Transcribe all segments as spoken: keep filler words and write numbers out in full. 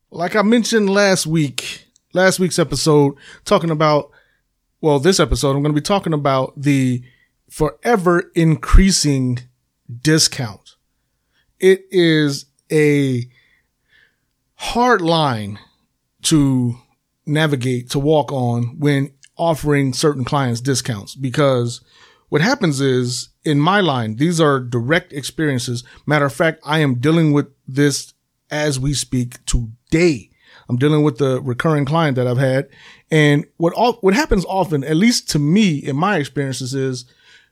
like I mentioned last week, last week's episode, talking about, well, this episode, I'm going to be talking about the forever increasing discount. It is a hard line to navigate, to walk on when offering certain clients discounts, because what happens is, in my line, these are direct experiences. Matter of fact, I am dealing with this as we speak today. I'm dealing with the recurring client that I've had. And what all, what happens often, at least to me, in my experiences, is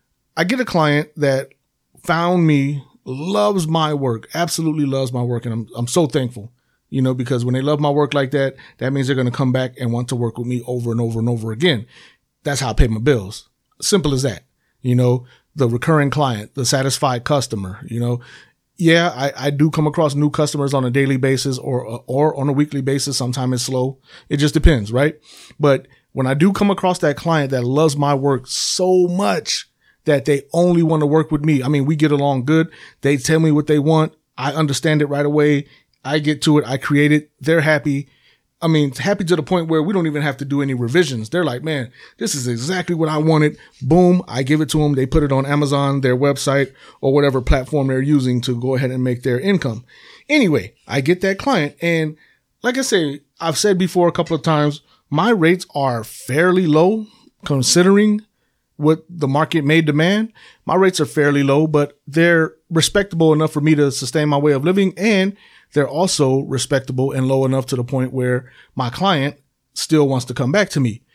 I get a client that found me, loves my work, absolutely loves my work. And I'm, I'm so thankful, you know, because when they love my work like that, that means they're going to come back and want to work with me over and over and over again. That's how I pay my bills. Simple as that. You know, the recurring client, the satisfied customer, you know, yeah, I, I do come across new customers on a daily basis or, or on a weekly basis. Sometimes it's slow. It just depends, right? But when I do come across that client that loves my work so much that they only want to work with me, I mean, we get along good. They tell me what they want. I understand it right away. I get to it. I create it. They're happy. I mean, happy to the point where we don't even have to do any revisions. They're like, man, this is exactly what I wanted. Boom. I give it to them. They put it on Amazon, their website, or whatever platform they're using to go ahead and make their income. Anyway, I get that client. And like I say, I've said before a couple of times, my rates are fairly low considering what the market may demand. My rates are fairly low, but they're respectable enough for me to sustain my way of living, and they're also respectable and low enough to the point where my client still wants to come back to me.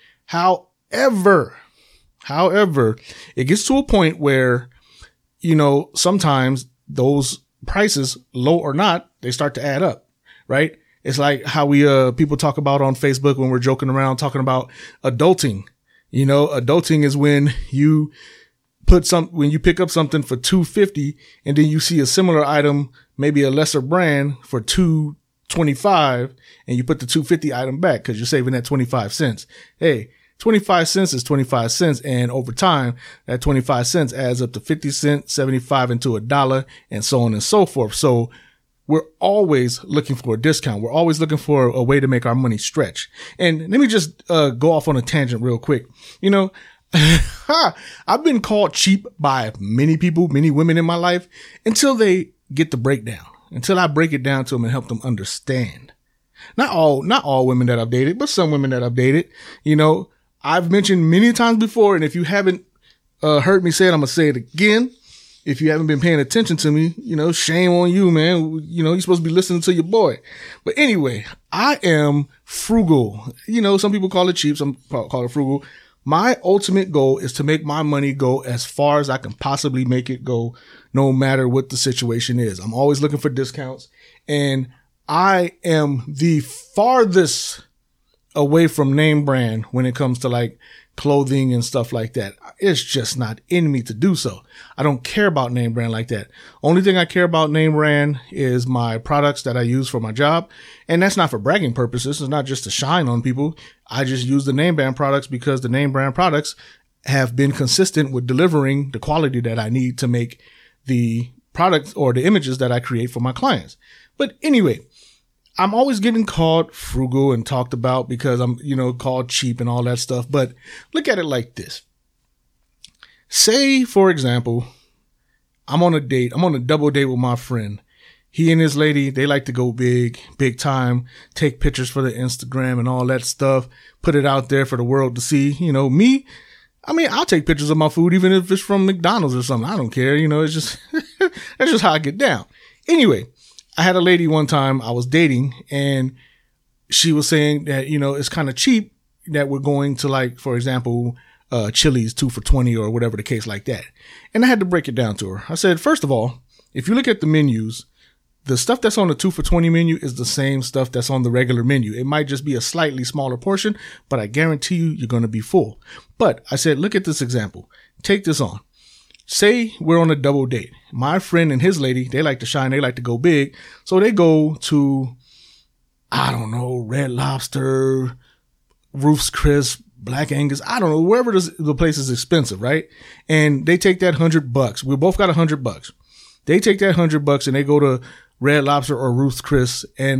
However, however, it gets to a point where, you know, sometimes those prices, low or not, they start to add up, right? It's like how we, uh, people talk about on Facebook when we're joking around talking about adulting. You know, adulting is when you put some, when you pick up something for two hundred fifty dollars and then you see a similar item, maybe a lesser brand, for two twenty-five, and you put the two hundred fifty item back because you're saving that twenty-five cents. Hey, twenty-five cents is twenty-five cents. And over time, that twenty-five cents adds up to fifty cents, seventy-five into a dollar, and so on and so forth. So we're always looking for a discount. We're always looking for a way to make our money stretch. And let me just uh, go off on a tangent real quick. You know, I've been called cheap by many people, many women in my life, until they get the breakdown, until I break it down to them and help them understand. Not all, not all women that I've dated, but some women that I've dated. You know, I've mentioned many times before, and if you haven't uh, heard me say it, I'm going to say it again. If you haven't been paying attention to me, you know, shame on you, man. You know, you're supposed to be listening to your boy. But anyway, I am frugal. You know, some people call it cheap, some call it frugal. My ultimate goal is to make my money go as far as I can possibly make it go, no matter what the situation is. I'm always looking for discounts, and I am the farthest away from name brand when it comes to like clothing and stuff like that. It's just not in me to do so. I don't care about name brand like that. Only thing I care about name brand is my products that I use for my job. And that's not for bragging purposes. It's not just to shine on people. I just use the name brand products because the name brand products have been consistent with delivering the quality that I need to make the products or the images that I create for my clients. But anyway, I'm always getting called frugal and talked about because I'm, you know, called cheap and all that stuff. But look at it like this. Say, for example, I'm on a date. I'm on a double date with my friend. He and his lady, they like to go big, big time, take pictures for the Instagram and all that stuff, put it out there for the world to see. You know, me, I mean, I'll take pictures of my food, even if it's from McDonald's or something. I don't care. You know, it's just, that's just how I get down. Anyway, I had a lady one time I was dating, and she was saying that, you know, it's kind of cheap that we're going to, like, for example, uh, Chili's two for twenty or whatever the case like that. And I had to break it down to her. I said, first of all, if you look at the menus, the stuff that's on the two for twenty menu is the same stuff that's on the regular menu. It might just be a slightly smaller portion, but I guarantee you, you're going to be full. But I said, look at this example. Take this on. Say we're on a double date. My friend and his lady, they like to shine. They like to go big. So they go to, I don't know, Red Lobster, Ruth's Chris, Black Angus. I don't know, wherever the place is expensive, right? And they take that hundred bucks. We both got a hundred bucks. They take that hundred bucks and they go to Red Lobster or Ruth's Chris and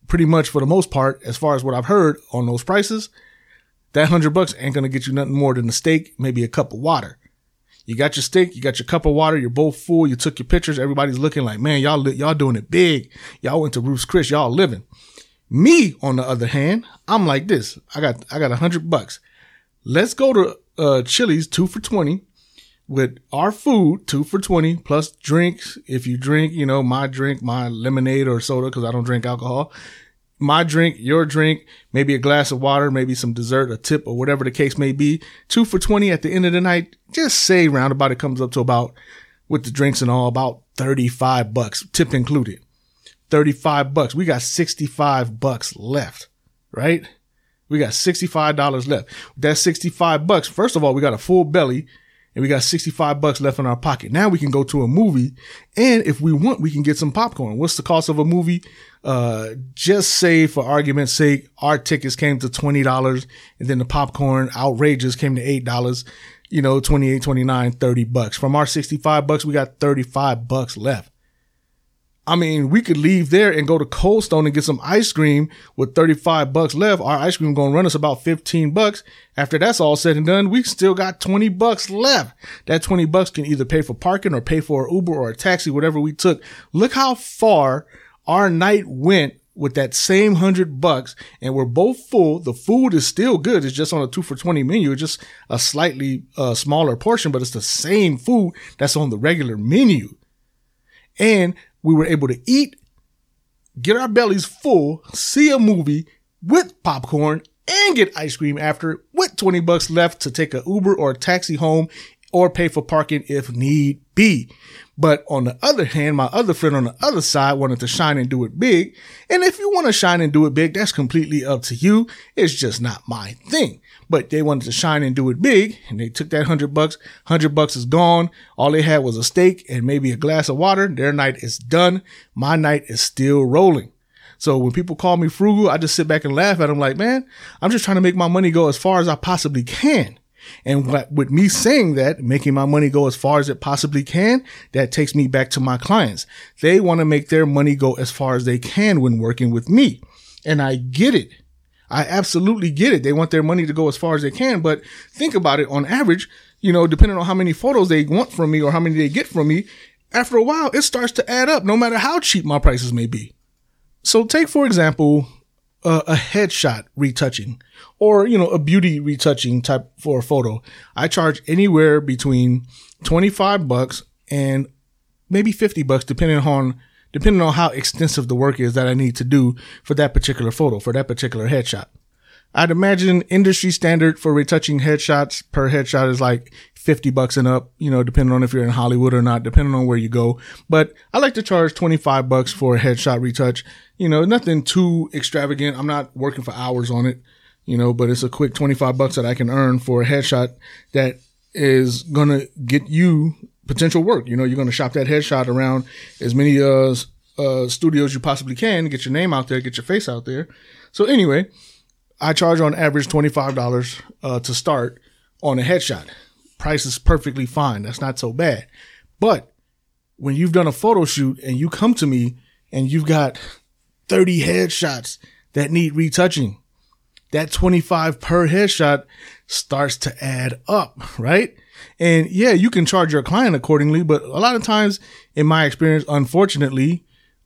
pretty much for the most part, as far as what I've heard on those prices, that hundred bucks ain't going to get you nothing more than a steak, maybe a cup of water. You got your steak, you got your cup of water, you're both full, you took your pictures, everybody's looking like, man, y'all, li- y'all doing it big. Y'all went to Ruth's Chris, y'all living. Me, on the other hand, I'm like this. I got, I got a hundred bucks. Let's go to, uh, Chili's two for twenty with our food, two for twenty plus drinks. If you drink, you know, my drink, my lemonade or soda, cause I don't drink alcohol. My drink, your drink, maybe a glass of water, maybe some dessert, a tip, or whatever the case may be. Two for twenty at the end of the night. Just say roundabout it comes up to about, with the drinks and all, about thirty-five bucks, tip included. thirty-five bucks. We got sixty-five bucks left, right? We got sixty-five dollars left. That's sixty-five bucks. First of all, we got a full belly. And we got sixty-five bucks left in our pocket. Now we can go to a movie. And if we want, we can get some popcorn. What's the cost of a movie? Uh, just say for argument's sake, our tickets came to twenty dollars and then the popcorn outrageous came to eight dollars, you know, twenty-eight, twenty-nine, thirty bucks. From our sixty-five bucks, we got thirty-five bucks left. I mean, we could leave there and go to Cold Stone and get some ice cream with thirty-five bucks left. Our ice cream going to run us about fifteen bucks. After that's all said and done, we still got twenty bucks left. That twenty bucks can either pay for parking or pay for an Uber or a taxi, whatever we took. Look how far our night went with that same hundred bucks, and we're both full. The food is still good. It's just on a two for twenty menu. It's just a slightly uh, smaller portion, but it's the same food that's on the regular menu. And we were able to eat, get our bellies full, see a movie with popcorn, and get ice cream after with twenty bucks left to take a Uber or a taxi home or pay for parking if need be. But on the other hand, my other friend on the other side wanted to shine and do it big. And if you want to shine and do it big, that's completely up to you. It's just not my thing. But they wanted to shine and do it big, and they took that hundred bucks. Hundred bucks is gone. All they had was a steak and maybe a glass of water. Their night is done. My night is still rolling. So when people call me frugal, I just sit back and laugh at them like, man, I'm just trying to make my money go as far as I possibly can. And what, with me saying that, making my money go as far as it possibly can, that takes me back to my clients. They want to make their money go as far as they can when working with me. And I get it. I absolutely get it. They want their money to go as far as they can. But think about it. On average, you know, depending on how many photos they want from me or how many they get from me, after a while, it starts to add up no matter how cheap my prices may be. So take, for example, uh, a headshot retouching or, you know, a beauty retouching type for a photo. I charge anywhere between twenty-five bucks and maybe fifty bucks, depending on depending on how extensive the work is that I need to do for that particular photo, for that particular headshot. I'd imagine industry standard for retouching headshots per headshot is like fifty bucks and up, you know, depending on if you're in Hollywood or not, depending on where you go. But I like to charge twenty-five bucks for a headshot retouch. You know, nothing too extravagant. I'm not working for hours on it, you know, but it's a quick twenty-five bucks that I can earn for a headshot that is going to get you potential work. You know, you're going to shop that headshot around as many uh, uh, studios you possibly can, get your name out there, get your face out there. So anyway, I charge on average twenty-five dollars uh, to start on a headshot. Price is perfectly fine. That's not so bad. But when you've done a photo shoot and you come to me and you've got thirty headshots that need retouching, that twenty-five per headshot starts to add up, right? And yeah, you can charge your client accordingly, but a lot of times in my experience, unfortunately,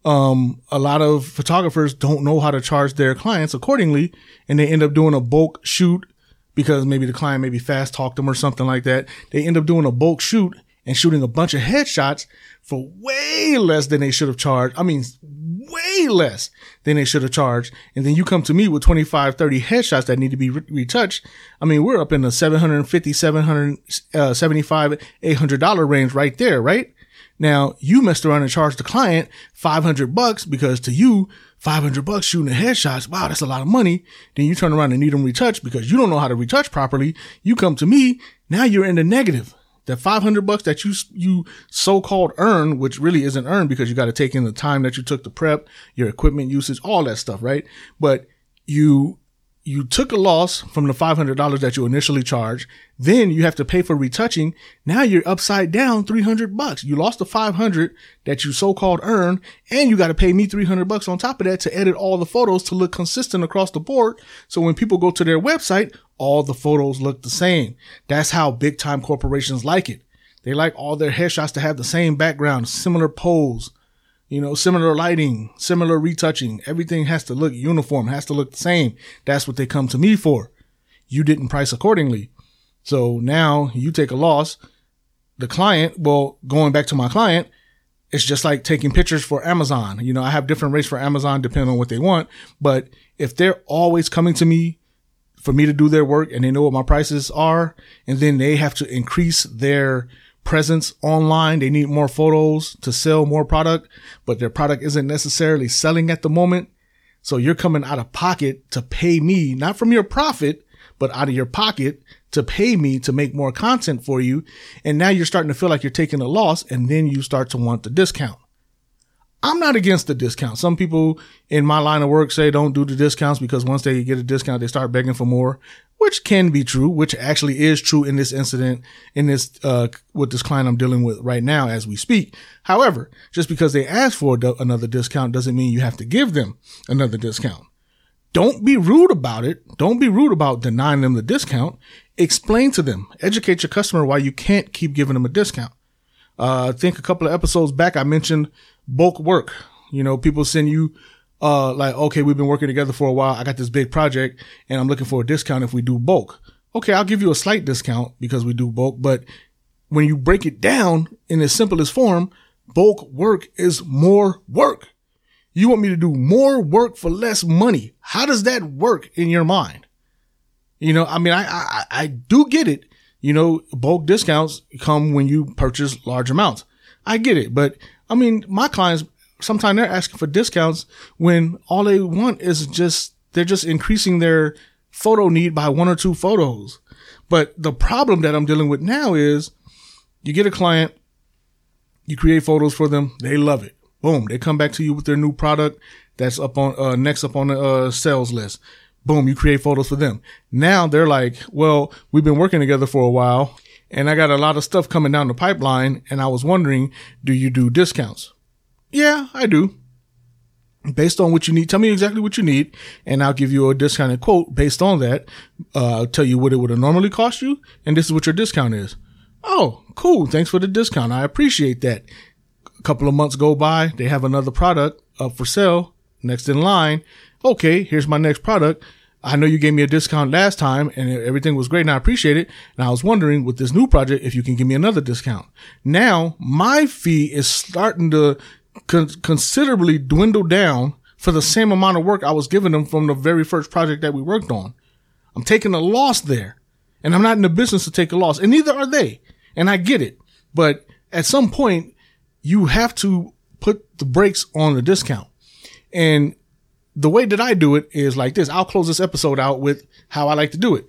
um, a lot of photographers don't know how to charge their clients accordingly, and they end up doing a bulk shoot because maybe the client maybe fast talked them or something like that. They end up doing a bulk shoot and shooting a bunch of headshots for way less than they should have charged. I mean, way less than they should have charged. And then you come to me with twenty-five, thirty headshots that need to be re- retouched. I mean, we're up in the seven hundred fifty, seven hundred seventy-five, eight hundred dollars range right there, right? Now, you messed around and charged the client five hundred bucks because to you, five hundred bucks shooting headshots, wow, that's a lot of money. Then you turn around and need them retouched because you don't know how to retouch properly. You come to me, now you're in the negative. That five hundred bucks that you, you so-called earn, which really isn't earned because you got to take in the time that you took to prep, your equipment usage, all that stuff, right? But you, you took a loss from the five hundred dollars that you initially charged. Then you have to pay for retouching. Now you're upside down three hundred bucks. You lost the five hundred that you so-called earned, and you got to pay me three hundred bucks on top of that to edit all the photos to look consistent across the board. So when people go to their website, all the photos look the same. That's how big time corporations like it. They like all their headshots to have the same background, similar pose, you know, similar lighting, similar retouching. Everything has to look uniform, has to look the same. That's what they come to me for. You didn't price accordingly. So now you take a loss. The client, well, going back to my client, it's just like taking pictures for Amazon. You know, I have different rates for Amazon depending on what they want. But if they're always coming to me for me to do their work and they know what my prices are, and then they have to increase their presence online. They need more photos to sell more product, but their product isn't necessarily selling at the moment. So you're coming out of pocket to pay me, not from your profit, but out of your pocket to pay me to make more content for you. And now you're starting to feel like you're taking a loss, and then you start to want the discount. I'm not against the discount. Some people in my line of work say don't do the discounts because once they get a discount, they start begging for more, which can be true, which actually is true in this incident, in this, uh, with this client I'm dealing with right now as we speak. However, just because they ask for another discount doesn't mean you have to give them another discount. Don't be rude about it. Don't be rude about denying them the discount. Explain to them, educate your customer why you can't keep giving them a discount. Uh, I think a couple of episodes back, I mentioned bulk work. You know, people send you, uh, like, okay, we've been working together for a while. I got this big project and I'm looking for a discount if we do bulk. Okay, I'll give you a slight discount because we do bulk. But when you break it down in its simplest form, bulk work is more work. You want me to do more work for less money. How does that work in your mind? You know, I mean, I, I, I do get it. You know, bulk discounts come when you purchase large amounts. I get it. But I mean, my clients, sometimes they're asking for discounts when all they want is just, they're just increasing their photo need by one or two photos. But the problem that I'm dealing with now is you get a client, you create photos for them. They love it. Boom. They come back to you with their new product that's up on, uh, next up on the, uh, sales list. Boom. You create photos for them. Now they're like, well, we've been working together for a while and I got a lot of stuff coming down the pipeline. And I was wondering, do you do discounts? Yeah, I do. Based on what you need. Tell me exactly what you need and I'll give you a discounted quote based on that. Uh, I'll tell you what it would have normally cost you. And this is what your discount is. Oh, cool. Thanks for the discount. I appreciate that. A couple of months go by. They have another product up for sale. Next in line. Okay, here's my next product. I know you gave me a discount last time and everything was great and I appreciate it. And I was wondering with this new project, if you can give me another discount. Now my fee is starting to con- considerably dwindle down for the same amount of work I was giving them from the very first project that we worked on. I'm taking a loss there and I'm not in the business to take a loss and neither are they. And I get it. But at some point you have to put the brakes on the discount. And the way that I do it is like this. I'll close this episode out with how I like to do it.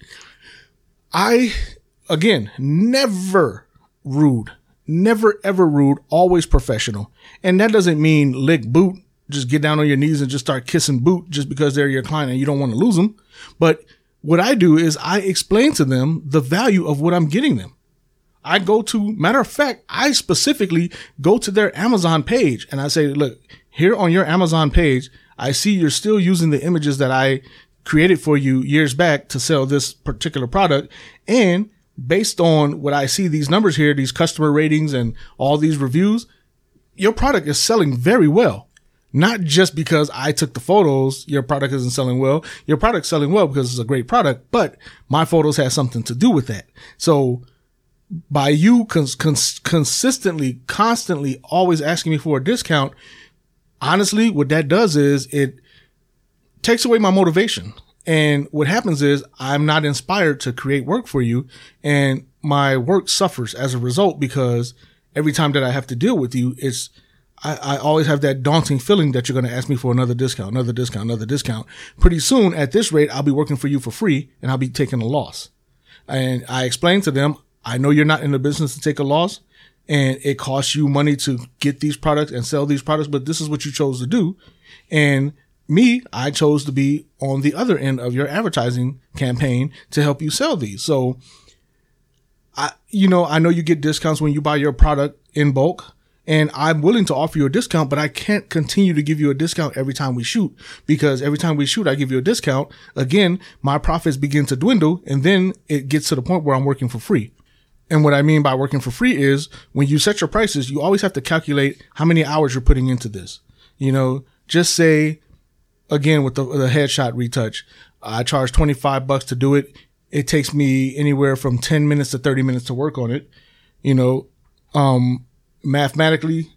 I, again, never rude, never ever rude, always professional. And that doesn't mean lick boot, just get down on your knees and just start kissing boot just because they're your client and you don't want to lose them. But what I do is I explain to them the value of what I'm getting them. I go to, matter of fact, I specifically go to their Amazon page and I say, look, here on your Amazon page, I see you're still using the images that I created for you years back to sell this particular product. And based on what I see, these numbers here, these customer ratings and all these reviews, your product is selling very well. Not just because I took the photos, your product isn't selling well. Your product's selling well because it's a great product, but my photos have something to do with that. So by you cons- cons- consistently, constantly always asking me for a discount, honestly, what that does is it takes away my motivation. And what happens is I'm not inspired to create work for you. And my work suffers as a result because every time that I have to deal with you, it's, I, I always have that daunting feeling that you're going to ask me for another discount, another discount, another discount. Pretty soon at this rate, I'll be working for you for free and I'll be taking a loss. And I explained to them, I know you're not in the business to take a loss and it costs you money to get these products and sell these products, but this is what you chose to do. And me, I chose to be on the other end of your advertising campaign to help you sell these. So I, you know, I know you get discounts when you buy your product in bulk, and I'm willing to offer you a discount, but I can't continue to give you a discount every time we shoot, because every time we shoot, I give you a discount. Again, my profits begin to dwindle, and then it gets to the point where I'm working for free. And what I mean by working for free is when you set your prices, you always have to calculate how many hours you're putting into this. You know, just say, again, with the, the headshot retouch, I charge twenty-five bucks to do it. It takes me anywhere from ten minutes to thirty minutes to work on it. You know, um, mathematically,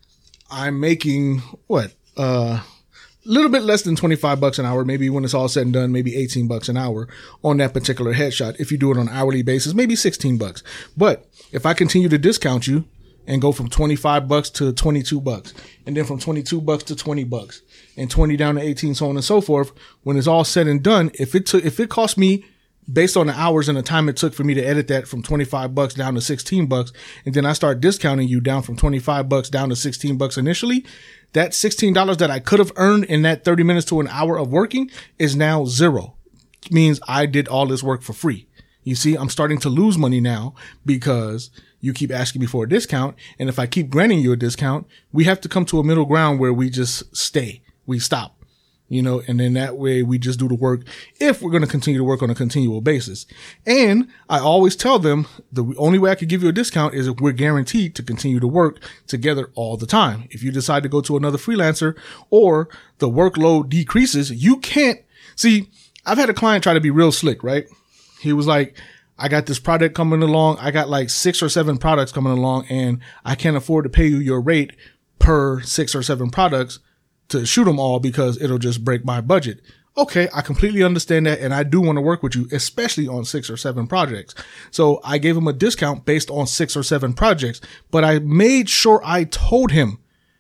I'm making what, uh, a little bit less than twenty-five bucks an hour. Maybe when it's all said and done, maybe eighteen bucks an hour on that particular headshot. If you do it on an hourly basis, maybe sixteen bucks. But if I continue to discount you and go from twenty-five bucks to twenty-two bucks, and then from twenty-two bucks to twenty bucks, and twenty down to eighteen, so on and so forth, when it's all said and done, if it took, if it cost me, based on the hours and the time it took for me to edit that, from twenty-five bucks down to sixteen bucks, and then I start discounting you down from twenty-five bucks down to sixteen bucks initially, that sixteen dollars that I could have earned in that thirty minutes to an hour of working is now zero. It means I did all this work for free. You see, I'm starting to lose money now because you keep asking me for a discount. And if I keep granting you a discount, we have to come to a middle ground where we just stay. We stop. You know, and then that way we just do the work if we're going to continue to work on a continual basis. And I always tell them the only way I could give you a discount is if we're guaranteed to continue to work together all the time. If you decide to go to another freelancer or the workload decreases, you can't see. I've had a client try to be real slick, right? He was like, I got this product coming along. I got like six or seven products coming along, and I can't afford to pay you your rate per six or seven products to shoot them all because it'll just break my budget. Okay, I completely understand that, and I do want to work with you, especially on six or seven projects. So I gave him a discount based on six or seven projects, but I made sure I told him,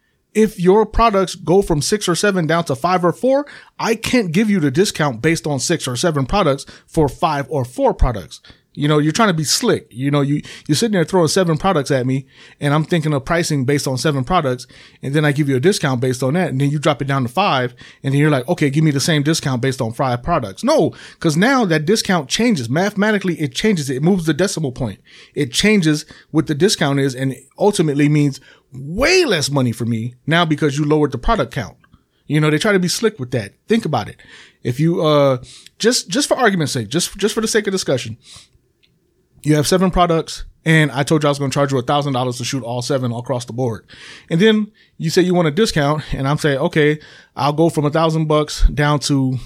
if your products go from six or seven down to five or four, I can't give you the discount based on six or seven products for five or four products. You know, you're trying to be slick. You know, you, you're sitting there throwing seven products at me, and I'm thinking of pricing based on seven products. And then I give you a discount based on that. And then you drop it down to five. And then you're like, okay, give me the same discount based on five products. No, because now that discount changes. Mathematically, it changes. It moves the decimal point. It changes what the discount is, and it ultimately means way less money for me now because you lowered the product count. You know, they try to be slick with that. Think about it. If you, uh, just, just for argument's sake, just, just for the sake of discussion, you have seven products, and I told you I was going to charge you a thousand dollars to shoot all seven all across the board. And then you say you want a discount, and I'm saying, okay, I'll go from a thousand bucks down to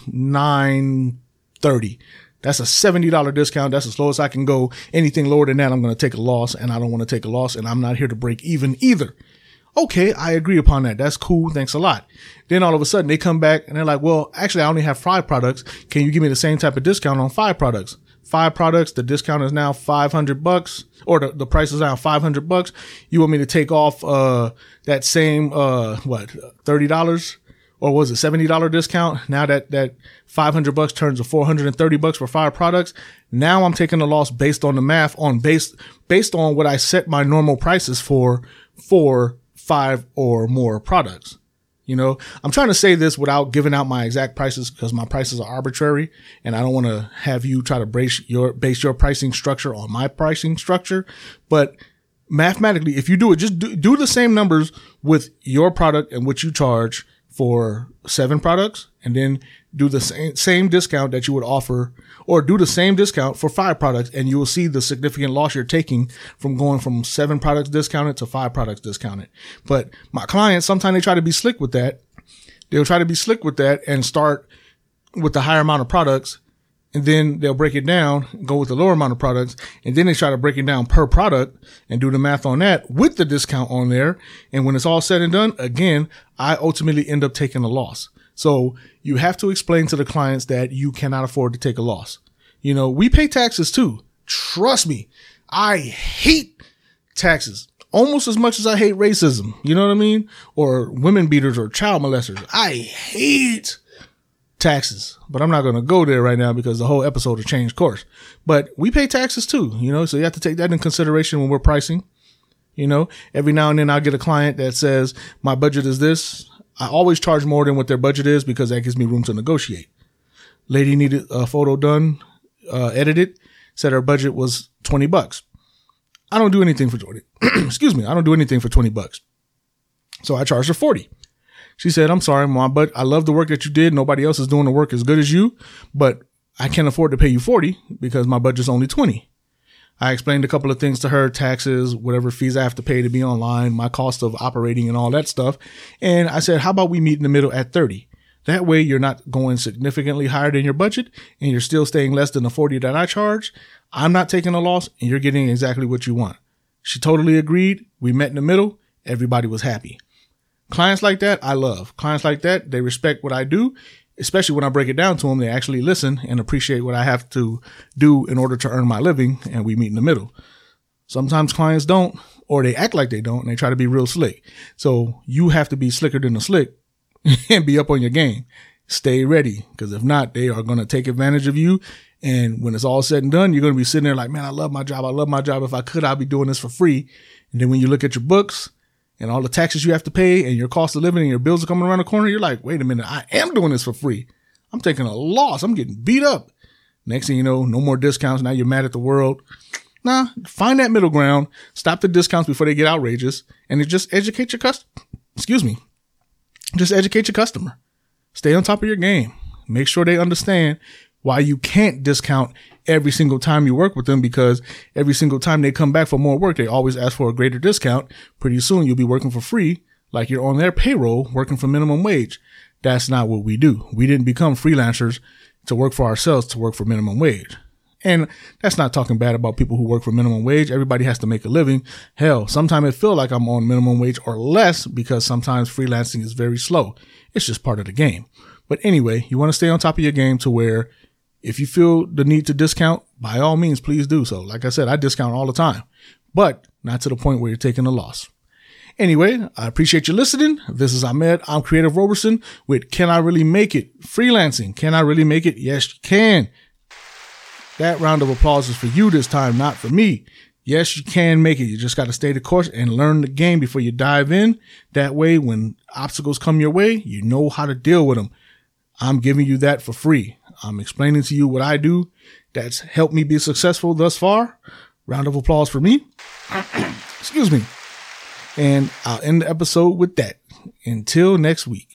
nine thirty. That's a seventy dollars discount. That's as low as I can go. Anything lower than that, I'm going to take a loss, and I don't want to take a loss, and I'm not here to break even either. Okay, I agree upon that. That's cool. Thanks a lot. Then all of a sudden they come back and they're like, well, actually, I only have five products. Can you give me the same type of discount on five products? Five products. The discount is now five hundred bucks, or the, the price is now five hundred bucks. You want me to take off, uh, that same, uh, what, thirty dollars? Or was it seventy dollars discount? Now that, that five hundred bucks turns to four hundred thirty bucks for five products. Now I'm taking a loss based on the math on based, based on what I set my normal prices for, for five or more products. You know, I'm trying to say this without giving out my exact prices because my prices are arbitrary, and I don't want to have you try to base your, base your pricing structure on my pricing structure. But mathematically, if you do it, just do, do the same numbers with your product and what you charge for seven products, and then do the same, same discount that you would offer, or do the same discount for five products, and you will see the significant loss you're taking from going from seven products discounted to five products discounted. But my clients, sometimes they try to be slick with that. They'll try to be slick with that and start with the higher amount of products, and then they'll break it down, go with the lower amount of products, and then they try to break it down per product and do the math on that with the discount on there. And when it's all said and done, again, I ultimately end up taking a loss. So you have to explain to the clients that you cannot afford to take a loss. You know, we pay taxes too. Trust me. I hate taxes almost as much as I hate racism. You know what I mean? Or women beaters or child molesters. I hate taxes, but I'm not going to go there right now because the whole episode has changed course. But we pay taxes too, you know, so you have to take that in consideration when we're pricing. You know, every now and then I'll get a client that says my budget is this. I always charge more than what their budget is because that gives me room to negotiate. Lady needed a photo done, uh, edited, said her budget was twenty bucks. I don't do anything for twenty. Excuse me. I don't do anything for twenty bucks. So I charged her forty. She said, I'm sorry, Mom, but I love the work that you did. Nobody else is doing the work as good as you, but I can't afford to pay you forty because my budget's only twenty. I explained a couple of things to her, taxes, whatever fees I have to pay to be online, my cost of operating and all that stuff. And I said, how about we meet in the middle at thirty? That way you're not going significantly higher than your budget and you're still staying less than the forty that I charge. I'm not taking a loss and you're getting exactly what you want. She totally agreed. We met in the middle. Everybody was happy. Clients like that, I love. Clients like that, they respect what I do, especially when I break it down to them. They actually listen and appreciate what I have to do in order to earn my living, and we meet in the middle. Sometimes clients don't, or they act like they don't, and they try to be real slick. So you have to be slicker than the slick and be up on your game. Stay ready, because if not, they are going to take advantage of you. And when it's all said and done, you're going to be sitting there like, man, I love my job. I love my job. If I could, I'd be doing this for free. And then when you look at your books and all the taxes you have to pay and your cost of living and your bills are coming around the corner, you're like, wait a minute, I am doing this for free. I'm taking a loss. I'm getting beat up. Next thing you know, no more discounts. Now you're mad at the world. Nah, find that middle ground. Stop the discounts before they get outrageous, and just educate your customer. Excuse me. Just educate your customer. Stay on top of your game. Make sure they understand why you can't discount every single time you work with them, because every single time they come back for more work, they always ask for a greater discount. Pretty soon you'll be working for free, like you're on their payroll working for minimum wage. That's not what we do. We didn't become freelancers to work for ourselves, to work for minimum wage. And that's not talking bad about people who work for minimum wage. Everybody has to make a living. Hell, sometimes it feels like I'm on minimum wage or less because sometimes freelancing is very slow. It's just part of the game. But anyway, you want to stay on top of your game to where if you feel the need to discount, by all means, please do so. Like I said, I discount all the time, but not to the point where you're taking a loss. Anyway, I appreciate you listening. This is Ahmed. I'm Creative Roberson with Can I Really Make It? Freelancing. Can I really make it? Yes, you can. That round of applause is for you this time, not for me. Yes, you can make it. You just got to stay the course and learn the game before you dive in. That way, when obstacles come your way, you know how to deal with them. I'm giving you that for free. I'm explaining to you what I do that's helped me be successful thus far. Round of applause for me. Excuse me. And I'll end the episode with that. Until next week.